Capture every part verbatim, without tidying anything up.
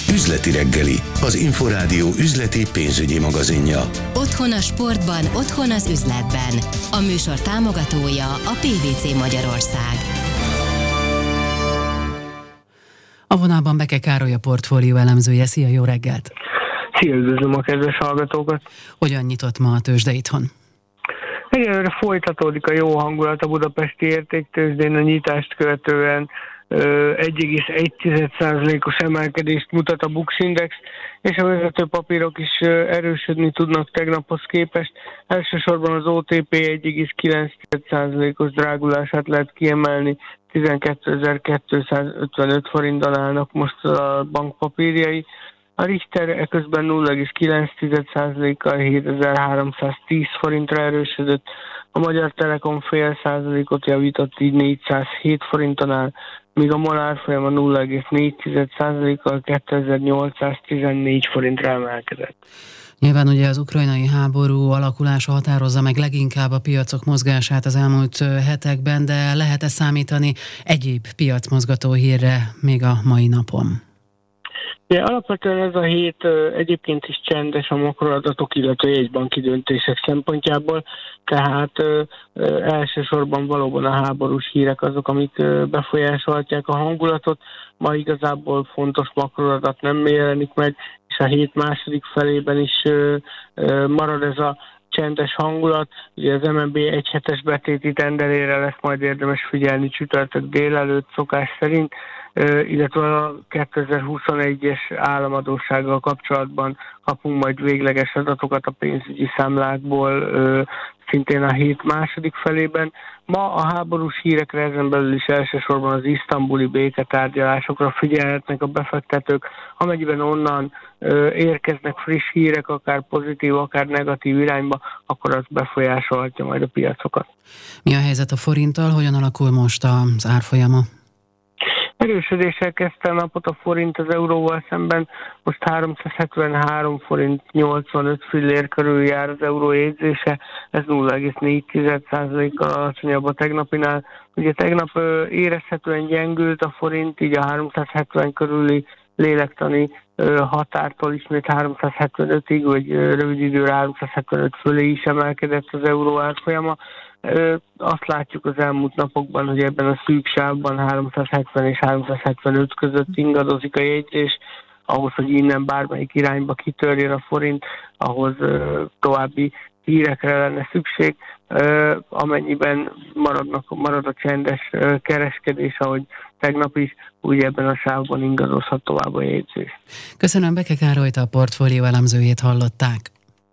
Üzleti reggeli, az Inforádió üzleti pénzügyi magazinja. Otthon a sportban, otthon az üzletben. A műsor támogatója a pé vé cé Magyarország. A vonalban Beke Károly, a portfólió elemzője. Szia, jó reggelt! Szia, üdvözlöm a kedves hallgatókat! Hogyan nyitott ma a tőzsde itthon? Egyelőre folytatódik a jó hangulat a budapesti értéktőzsdén, a nyitást követően egy egész egy százalékos emelkedést mutat a Bux Index, és a vezető papírok is erősödni tudnak tegnaphoz képest. Elsősorban az o té pé egy egész kilenc százalékos drágulását lehet kiemelni, tizenkétezer-kétszázötvenöt forinton állnak most a bankpapírjai. A Richter eközben nulla egész kilenc százalékkal hétezer-háromszáztíz forintra erősödött, a Magyar Telekom fél százalékot javított, így négyszázhét forinton áll, míg a MOL árfolyama nulla egész négy százalékkal kétezer-nyolcszáztizennégy forintra emelkedett. Nyilván ugye az ukrajnai háború alakulása határozza meg leginkább a piacok mozgását az elmúlt hetekben, de lehet-e számítani egyéb piacmozgató hírre még a mai napon? Ja, alapvetően ez a hét egyébként is csendes a makroadatok, illetve jegybanki döntések szempontjából, tehát ö, ö, elsősorban valóban a háborús hírek azok, amik ö, befolyásolhatják a hangulatot. Ma igazából fontos makroadat nem jelenik meg, és a hét második felében is ö, ö, marad ez a csendes hangulat. Ugye az em en bé egyhetes betéti tenderére lesz majd érdemes figyelni csütörtök délelőtt szokás szerint, illetve a kétezer-huszonegyes államadóssággal kapcsolatban kapunk majd végleges adatokat a pénzügyi számlákból, szintén a hét második felében. Ma a háborús hírekre, ezen belül is elsősorban az isztambuli béketárgyalásokra figyelhetnek a befektetők, amennyiben onnan érkeznek friss hírek, akár pozitív, akár negatív irányba, akkor az befolyásolhatja majd a piacokat. Mi a helyzet a forinttal? Hogyan alakul most az árfolyama? Erősödéssel kezdte a napot a forint az euróval szemben, most háromszázhetvenhárom forint nyolcvanöt fillér körül jár az euró jegyzése, ez nulla egész négy százalékkal alacsonyabb a tegnapinál. Ugye tegnap érezhetően gyengült a forint, így a háromszázhetven körüli lélektani határtól ismét háromszázhetvenötig, vagy rövid időre háromszázhetvenöt fölé is emelkedett az euró árfolyama. Azt látjuk az elmúlt napokban, hogy ebben a szűk sávban háromszázhetven és háromszázhetvenöt között ingadozik a jegyzés, ahhoz, hogy innen bármelyik irányba kitörjön a forint, ahhoz további hírekre lenne szükség, amennyiben maradnak, marad a csendes kereskedés, ahogy tegnap is, úgy ebben a sávban ingadozhat tovább a jegyzés. Köszönöm, Beke Károlyt, a portfólió elemzőjét hallották.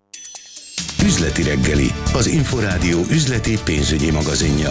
Üzleti reggeli, az Inforádió üzleti pénzügyi magazinja.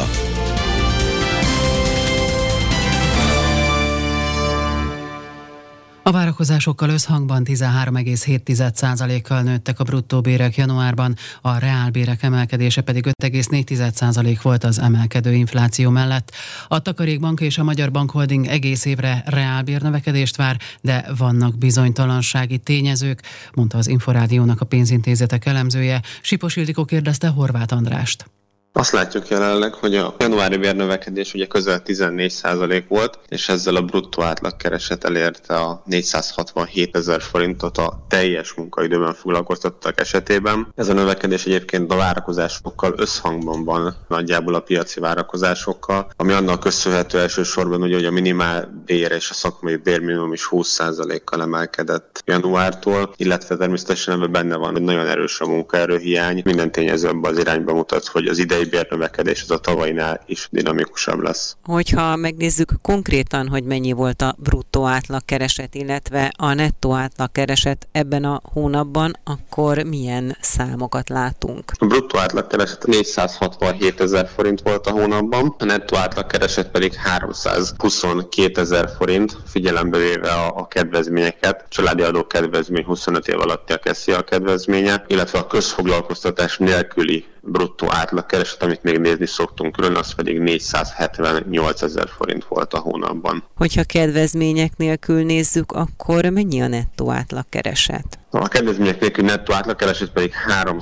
A várakozásokkal összhangban tizenhárom egész hét százalékkal nőttek a bruttó bérek januárban, a reálbérek emelkedése pedig öt egész négy százalék volt az emelkedő infláció mellett. A Takarékbank és a Magyar Bankholding egész évre reálbérnövekedést vár, de vannak bizonytalansági tényezők, mondta az Inforádiónak a pénzintézetek elemzője. Sipos Ildikó kérdezte Horváth Andrást. Azt látjuk jelenleg, hogy a januári bérnövekedés ugye közel tizennégy százalék volt, és ezzel a bruttó átlagkereset elérte a négyszázhatvanhét ezer forintot a teljes munkaidőben foglalkoztatottak esetében. Ez a növekedés egyébként a várakozásokkal összhangban van, nagyjából a piaci várakozásokkal, ami annak köszönhető elsősorban, ugye, hogy a minimál bér és a szakmai bérminimum is húsz százalékkal emelkedett januártól, illetve természetesen ebben benne van, hogy nagyon erős a munkaerőhiány. Minden tényező abban az irányba mutat, hogy az idei bérnövekedés az a tavainál is dinamikusabb lesz. Hogyha megnézzük konkrétan, hogy mennyi volt a bruttó átlagkereset, illetve a nettó átlagkereset ebben a hónapban, akkor milyen számokat látunk? A bruttó átlagkereset négyszázhatvanhét ezer forint volt a hónapban, a nettó átlagkereset pedig háromszázhuszonkettő ezer forint, figyelembe véve a, a kedvezményeket. Családi adó kedvezmény huszonöt év alatti a keszi a kedvezménye, illetve a közfoglalkoztatás nélküli bruttó átlagkereset, amit még nézni szoktunk külön, az pedig négyszázhetvennyolc ezer forint volt a hónapban. Hogyha kedvezmények nélkül nézzük, akkor mennyi a nettó átlagkereset? A kedvezmények nélkül nettó átlagkereset pedig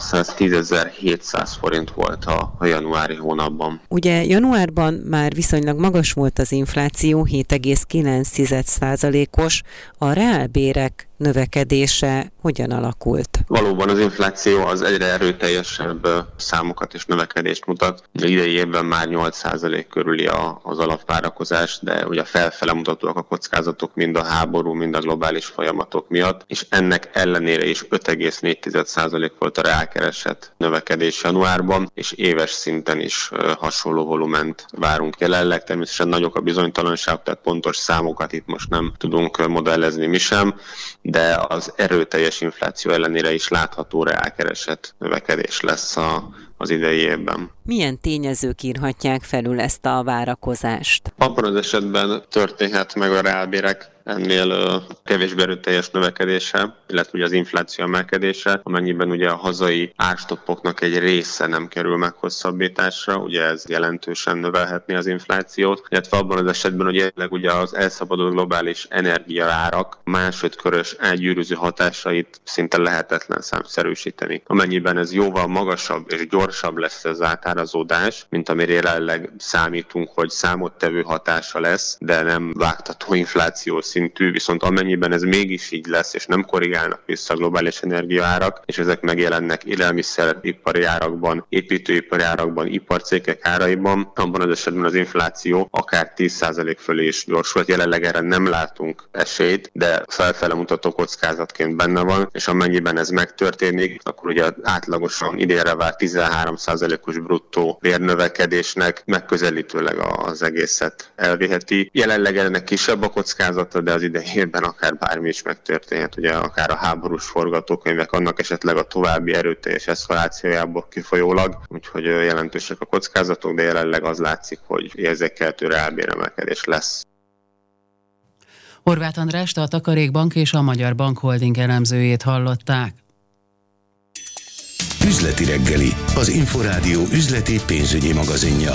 háromszáztízezer-hétszáz forint volt a, a januári hónapban. Ugye januárban már viszonylag magas volt az infláció, hét egész kilenc százalékos, a reálbérek növekedése hogyan alakult? Valóban az infláció az egyre erőteljesebb számokat és növekedést mutat. Idei évben már nyolc százalék körüli az alapvárakozás, de ugye felfele mutatóak a kockázatok mind a háború, mind a globális folyamatok miatt, és ennek ellenére is öt egész négy százalék volt a reálkereset növekedés januárban, és éves szinten is hasonló volument várunk jelenleg. Természetesen nagyok a bizonytalanságok, tehát pontos számokat itt most nem tudunk modellezni mi sem, de az erőteljes infláció ellenére is látható reálkereset növekedés lesz a, az idei évben. Milyen tényezők írhatják felül ezt a várakozást? Abban az esetben történhet meg a reálbérek ennél kevésbé erőteljes növekedése, illetve ugye az infláció emelkedése, amennyiben ugye a hazai árstoppoknak egy része nem kerül meghosszabbításra, ugye ez jelentősen növelhetné az inflációt, illetve abban az esetben, hogy jelenleg ugye az elszabadult globális energiaárak másodkörös elgyűrűző hatásait szinte lehetetlen számszerűsíteni. Amennyiben ez jóval magasabb és gyorsabb lesz az átárazódás, mint amire jelenleg számítunk, hogy számottevő hatása lesz, de nem vágtató infláció szintű, viszont amennyiben ez mégis így lesz, és nem korrigálnak vissza a globális energiaárak, és ezek megjelennek élelmiszeripari árakban, építőipari árakban, iparcégek áraiban, abban az esetben az infláció akár tíz százalék fölé is gyorsul. Jelenleg erre nem látunk esélyt, de felfele mutató kockázatként benne van, és amennyiben ez megtörténik, akkor ugye átlagosan idénre vár tizenhárom százalékos bruttó bérnövekedésnek megközelítőleg az egészet elviheti. Jelenleg ennek kisebb a kockázata, de az idei évben akár bármi is megtörténhet, ugye akár a háborús forgatókönyvek, annak esetleg a további erőteljes eszkalációjából kifolyólag, úgyhogy jelentősek a kockázatok, de jelenleg az látszik, hogy érzékelhető reálbéremelkedés lesz. Horváth Andrást, a Takarékbank és a Magyar Bank Holding elemzőjét hallották. Üzleti reggeli, az Inforádió üzleti pénzügyi magazinja.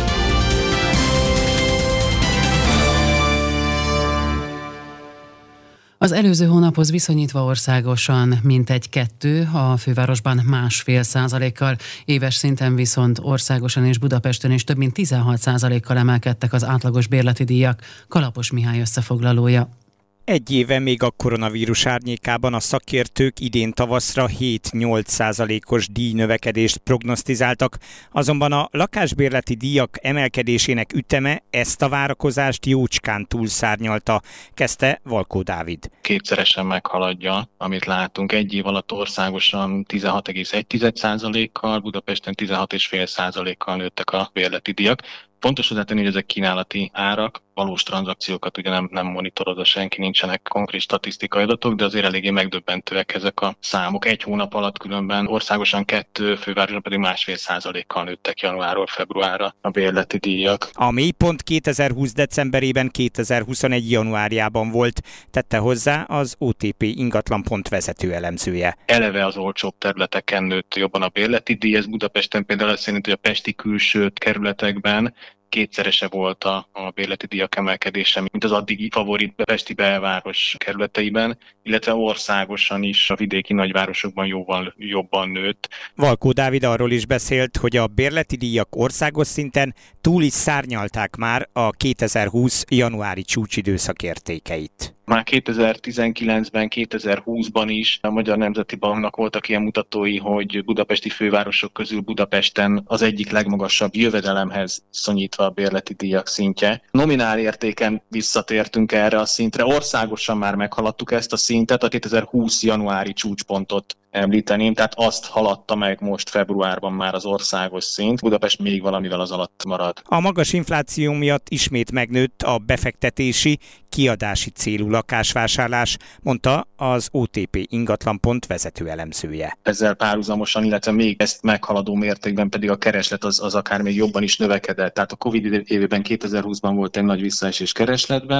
Az előző hónaphoz viszonyítva országosan mintegy kettő, a fővárosban másfél százalékkal, éves szinten viszont országosan és Budapesten is több mint tizenhat százalékkal emelkedtek az átlagos bérleti díjak. Kalapos Mihály összefoglalója. Egy éve még a koronavírus árnyékában a szakértők idén tavaszra hét-nyolc százalékos díjnövekedést prognosztizáltak, azonban a lakásbérleti díjak emelkedésének üteme ezt a várakozást jócskán túlszárnyalta, kezdte Valkó Dávid. Kétszeresen meghaladja, amit látunk. Egy év alatt országosan tizenhat egész egy százalékkal, Budapesten tizenhat egész öt százalékkal nőttek a bérleti díjak. Fontos hozzátenni, hogy ezek kínálati árak, valós tranzakciókat ugye nem, nem monitorozza senki, nincsenek konkrét statisztikai adatok, de azért eléggé megdöbbentőek ezek a számok. Egy hónap alatt különben országosan kettő, fővárosban pedig másfél százalékkal nőttek januárról februárra a bérleti díjak. A mélypont kétezer-húsz decemberében, kétezer-huszonegy januárjában volt, tette hozzá az o té pé ingatlanpont vezető elemzője. Eleve az olcsóbb területeken nőtt jobban a bérleti díj, ez Budapesten például azt jelenti, hogy a pesti külső kerületekben kétszerese volt a, a bérleti díjak emelkedése, mint az addigi favorit pesti belváros kerületeiben, illetve országosan is a vidéki nagyvárosokban jóval jobban nőtt. Valkó Dávid arról is beszélt, hogy a bérleti díjak országos szinten túl is szárnyalták már a kétezer-húsz januári csúcsidőszak értékeit. Már kétezer-tizenkilencben, kétezer-húszban is a Magyar Nemzeti Banknak voltak ilyen mutatói, hogy budapesti fővárosok közül Budapesten az egyik legmagasabb jövedelemhez viszonyítva a bérleti díjak szintje. Nominál értéken visszatértünk erre a szintre, országosan már meghaladtuk ezt a szintet, a kétezer-húsz januári csúcspontot említeném, tehát azt haladta meg most februárban már az országos szint, Budapest még valamivel az alatt marad. A magas infláció miatt ismét megnőtt a befektetési, kiadási célú lakásvásárlás, mondta az o té pé ingatlanpont vezető elemzője. Ezzel párhuzamosan, illetve még ezt meghaladó mértékben pedig a kereslet az, az akár még jobban is növekedett. Tehát a Covid évében kétezer-húszban volt egy nagy visszaesés keresletben,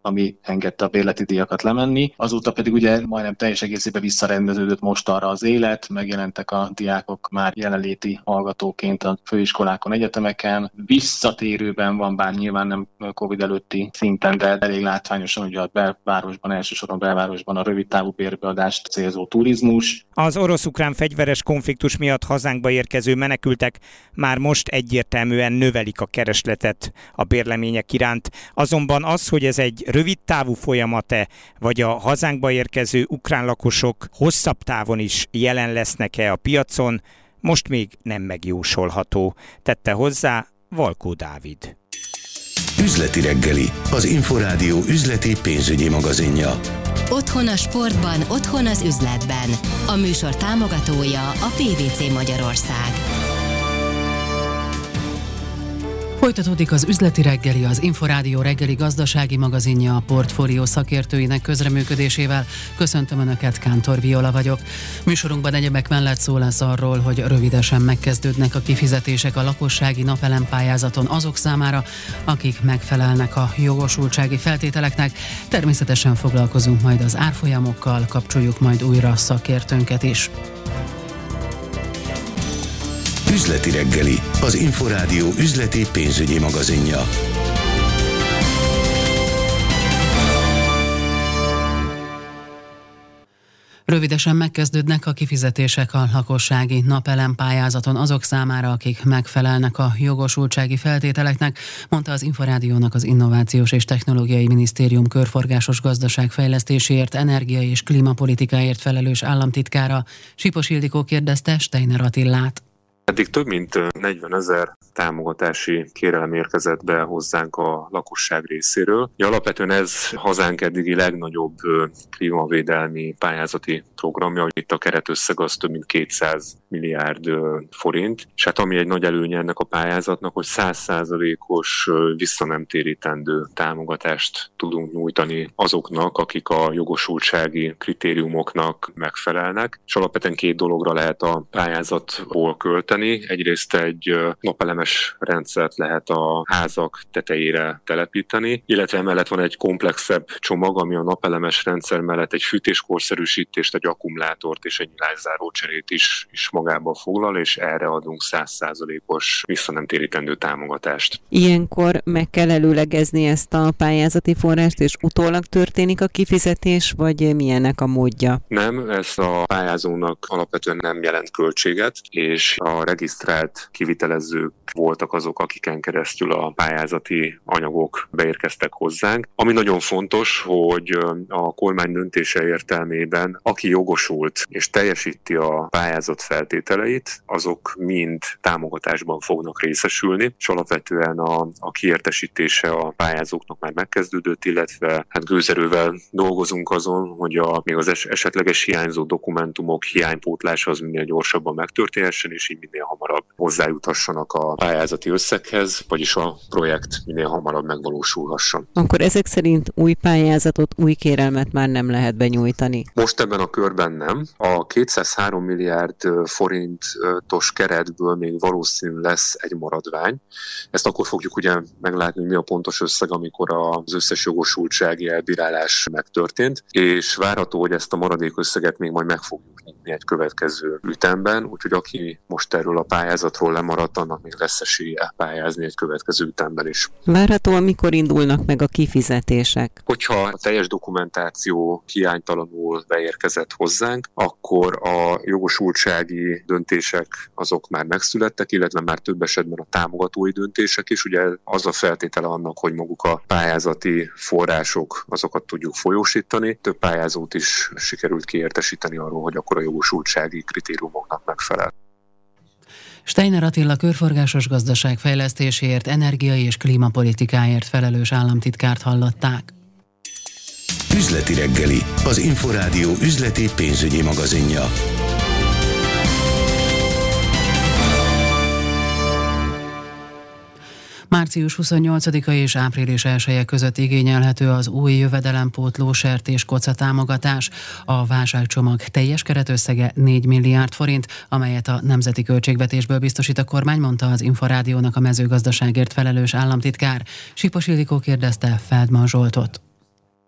ami engedte a bérleti díjakat lemenni. Azóta pedig ugye majdnem teljes egészében visszarendeződött most arra az élet, megjelentek a diákok már jelenléti hallgatóként a főiskolákon, egyetemeken. Visszatérőben van, bár nyilván nem Covid előtti szinten, de elég látványosan ugye a belvárosban, elsősorban belvárosban a rövidtávú bérbeadást célzó turizmus. Az orosz-ukrán fegyveres konfliktus miatt hazánkba érkező menekültek már most egyértelműen növelik a keresletet a bérlemények iránt. Azonban az, hogy ez egy rövidtávú folyamat-e, vagy a hazánkba érkező ukrán lakosok hosszabb távon is jelen lesznek-e a piacon, most még nem megjósolható, tette hozzá Valkó Dávid. Üzleti reggeli, az Inforádió üzleti pénzügyi magazinja. Otthon a sportban, otthon az üzletben. A műsor támogatója a pé vé cé Magyarország. Folytatódik az üzleti reggeli, az Inforádió reggeli gazdasági magazinja a Portfólió szakértőinek közreműködésével. Köszöntöm Önöket, Kántor Viola vagyok. Műsorunkban egyebek mellett szó lesz arról, hogy rövidesen megkezdődnek a kifizetések a lakossági napelempályázaton azok számára, akik megfelelnek a jogosultsági feltételeknek. Természetesen foglalkozunk majd az árfolyamokkal, kapcsoljuk majd újra szakértőnket is. Üzleti reggeli, az Inforádió üzleti pénzügyi magazinja. Rövidesen megkezdődnek a kifizetések a lakossági napelempályázaton azok számára, akik megfelelnek a jogosultsági feltételeknek, mondta az Inforádiónak az Innovációs és Technológiai Minisztérium körforgásos gazdaságfejlesztéséért, energia- és klímapolitikáért felelős államtitkára. Sipos Ildikó kérdezte Steiner Attillát. Eddig több mint negyvenezer támogatási kérelem érkezett be hozzánk a lakosság részéről. Alapvetően ez hazánk eddigi legnagyobb klímavédelmi pályázati programja, hogy itt a keretösszeg az több mint kétszáz milliárd forint, és hát ami egy nagy előnye ennek a pályázatnak, hogy száz százalékos visszanemtérítendő támogatást tudunk nyújtani azoknak, akik a jogosultsági kritériumoknak megfelelnek, és alapvetően két dologra lehet a pályázatból költeni. Egyrészt egy napelemes rendszert lehet a házak tetejére telepíteni, illetve emellett van egy komplexebb csomag, ami a napelemes rendszer mellett egy fűtéskorszerűsítést, egy akkumulátort és egy nyilászáró cserét is, is magába foglal, és erre adunk száz százalékos visszanemtérítendő támogatást. Ilyenkor meg kell előlegezni ezt a pályázati forrást, és utólag történik a kifizetés, vagy milyennek a módja? Nem, ez a pályázónak alapvetően nem jelent költséget, és a regisztrált kivitelezők voltak azok, akiken keresztül a pályázati anyagok beérkeztek hozzánk. Ami nagyon fontos, hogy a kormány döntése értelmében aki jogosult és teljesíti a pályázat feltételeit, azok mind támogatásban fognak részesülni, és alapvetően a, a kiértesítése a pályázóknak már megkezdődött, illetve hát gőzerővel dolgozunk azon, hogy a, még az es, esetleges hiányzó dokumentumok hiánypótlása az minél gyorsabban megtörténhessen, és így minél hamarabb hozzájuthassanak a pályázati összeghez, vagyis a projekt minél hamarabb megvalósulhasson. Akkor ezek szerint új pályázatot, új kérelmet már nem lehet benyújtani? Most ebben a körben nem. A kétszázhárom milliárd forintos keretből még valószínű lesz egy maradvány. Ezt akkor fogjuk ugye meglátni, mi a pontos összeg, amikor az összes jogosultsági elbírálás megtörtént, és várható, hogy ezt a maradék összeget még majd meg fogjuk nyitni egy következő ütemben, úgyhogy aki most erről a pályázatról lemaradt, annak még lesz esélye pályázni egy következő ütemben is. Várhatóan mikor indulnak meg a kifizetések? Hogyha a teljes dokumentáció hiánytalanul beérkezett hozzánk, akkor a jogosultsági döntések azok már megszülettek, illetve már több esetben a támogatói döntések is. Ugye az a feltétele annak, hogy maguk a pályázati források, azokat tudjuk folyósítani. Több pályázót is sikerült kiértesíteni arról, hogy akkor a jogosultsági kritériumoknak megfelel. Steiner Attila körforgásos gazdaságfejlesztéséért, energiai és klímapolitikáért felelős államtitkárt hallották. Üzleti reggeli, az Inforádió üzleti pénzügyi magazinja. Március huszonnyolcadika és április elseje között igényelhető az új jövedelempótló sertés koca támogatás. A válságcsomag teljes keretösszege négy milliárd forint, amelyet a nemzeti költségvetésből biztosít a kormány, mondta az Inforádiónak a mezőgazdaságért felelős államtitkár. Sipos Ildikó kérdezte Feldman Zsoltot.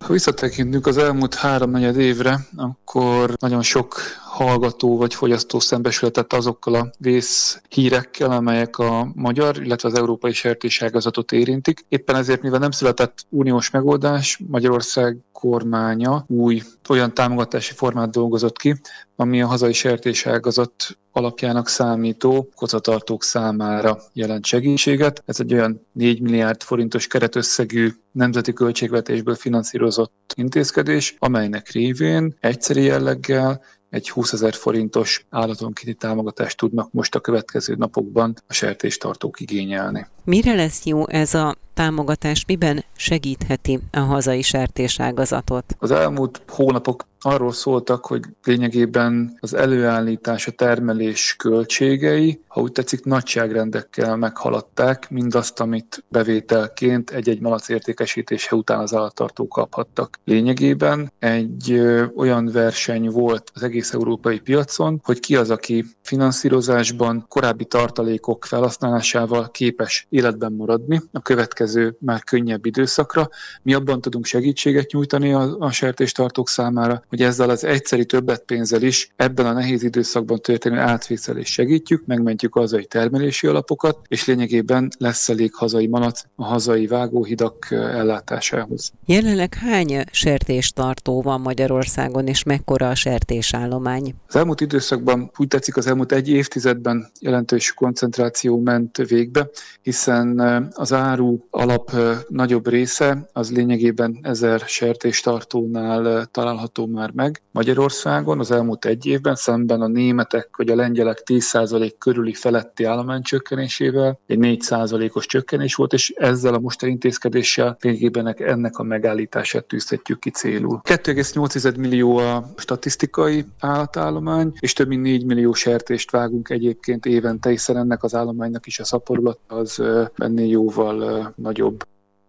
Ha visszatekintünk az elmúlt háromnegyed évre, akkor nagyon sok hallgató vagy fogyasztó szembesülhetett azokkal a vészhírekkel, amelyek a magyar, illetve az európai sertéságazatot érintik. Éppen ezért, mivel nem született uniós megoldás, Magyarország kormánya új olyan támogatási formát dolgozott ki, ami a hazai sertéságazat alapjának számító koccatartók számára jelent segítséget. Ez egy olyan négy milliárd forintos keretösszegű nemzeti költségvetésből finanszírozott intézkedés, amelynek révén egyszeri jelleggel egy húszezer forintos állatonkénti támogatást tudnak most a következő napokban a sertéstartók igényelni. Mire lesz jó ez a támogatás, miben segítheti a hazai sertéságazatot? Az elmúlt hónapok arról szóltak, hogy lényegében az előállítás, a termelés költségei, ha úgy tetszik, nagyságrendekkel meghaladták mindazt, amit bevételként egy-egy malac értékesítése után az állattartók kaphattak. Lényegében egy ö, olyan verseny volt az egész európai piacon, hogy ki az, aki finanszírozásban korábbi tartalékok felhasználásával képes életben maradni a következő már könnyebb időszakra. Mi abban tudunk segítséget nyújtani a, a sertéstartók számára, hogy ezzel az egyszeri többletpénzzel is ebben a nehéz időszakban történő átvészelést segítjük, megmentjük a hazai termelési alapokat, és lényegében lesz elég hazai malac a hazai vágóhidak ellátásához. Jelenleg hány sertéstartó van Magyarországon, és mekkora a sertésállomány? Az elmúlt időszakban, úgy tetszik, az elmúlt egy évtizedben jelentős koncentráció ment végbe, hiszen az áru alap nagyobb része az lényegében ezer sertéstartónál található már meg Magyarországon az elmúlt egy évben, szemben a németek vagy a lengyelek tíz százalék körüli feletti állománycsökkenésével egy négy százalékos csökkenés volt, és ezzel a mostani intézkedéssel lényegében ennek a megállítását tűzhetjük ki célul. kettő egész nyolc millió a statisztikai állatállomány, és több mint négy millió sertést vágunk egyébként évente, hiszen ennek az állománynak is a szaporulat az ennél jóval nagyobb.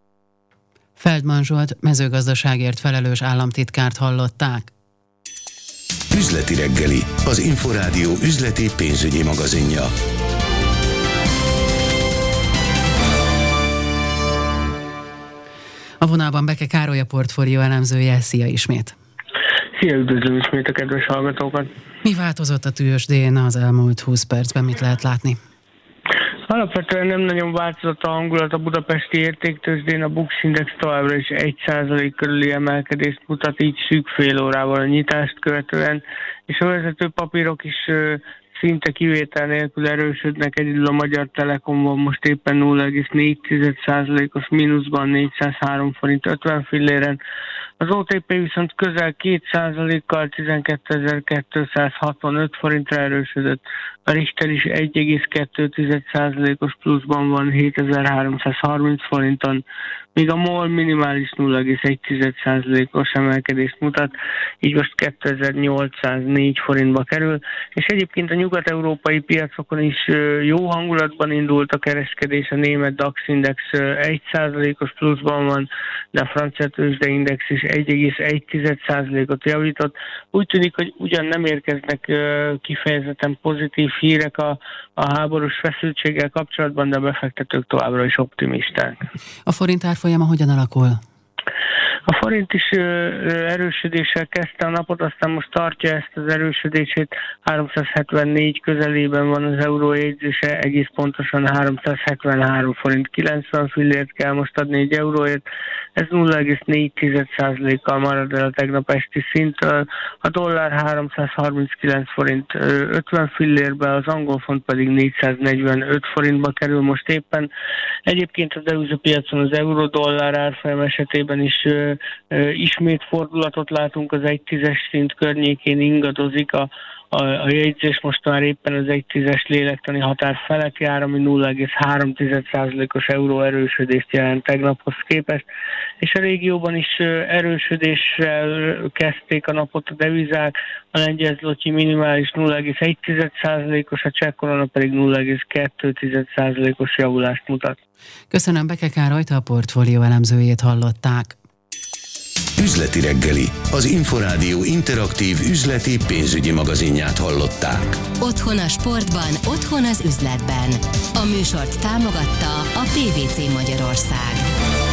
Feldman Zsolt mezőgazdaságért felelős államtitkárt hallották. Üzleti reggeli, az Inforádió üzleti pénzügyi magazinja. A vonalban Beke Károly, a portfólió elemzője. Szia ismét! Szia, üdvözlöm ismét a kedves hallgatókat! Mi változott a tőzsdén az elmúlt húsz percben, mit lehet látni? Alapvetően nem nagyon változott a hangulat a budapesti értéktőzsdén, a Bux Index továbbra is egy százalék körüli emelkedést mutat, így szűk fél órával a nyitást követően, és a vezető papírok is szinte kivétel nélkül erősödnek, egyedül a Magyar Telekomban most éppen nulla egész négy százalékos mínuszban négyszázhárom forint ötven filléren, az o té pé viszont közel két százalékkal tizenkétezer-kétszázhatvanöt forintra erősödött, a Richter is egy egész kettő százalékos pluszban van hétezer-háromszázharminc forinton, míg a MOL minimális nulla egész egy százalékos emelkedést mutat, így most kétezer-nyolcszáznégy forintba kerül, és egyébként a nyugat-európai piacokon is jó hangulatban indult a kereskedés, a német DAX Index egy százalékos pluszban van, de a francia tőzsdeindex is egy egész egy százalékot javított. Úgy tűnik, hogy ugyan nem érkeznek kifejezetten pozitív hírek a, a háborús feszültséggel kapcsolatban, de a befektetők továbbra is optimisták. A forint árfolyama hogyan alakul? A forint is erősödéssel kezdte a napot, aztán most tartja ezt az erősödését, háromszázhetvennégy közelében van az euró jegyzése, egész pontosan háromszázhetvenhárom forint kilencven fillért kell most adni egy euróért, ez nulla egész négy százalékkal marad el a tegnap esti szinttől, a dollár háromszázharminckilenc forint ötven fillérbe, az angol font pedig négyszáznegyvenöt forintba kerül most éppen. Egyébként a devizapiacon az euró-dollár árfolyam esetében is ö, ö, ismét fordulatot látunk, az egy tízes szint környékén ingadozik a A, a jegyzés most már éppen az egy tízes lélektani határ felett jár, ami nulla egész három százalékos euró erősödést jelent tegnaphoz képest, és a régióban is erősödéssel kezdték a napot a devizák, a lengyel zloty minimális nulla egész egy százalékos, a cseh korona pedig nulla egész kettő százalékos javulást mutat. Köszönöm, Beke Károlyt, a portfólió elemzőjét hallották. Üzleti reggeli, az Inforádió interaktív üzleti pénzügyi magazinját hallották. Otthon a sportban, otthon az üzletben. A műsort támogatta a pé vé cé Magyarország.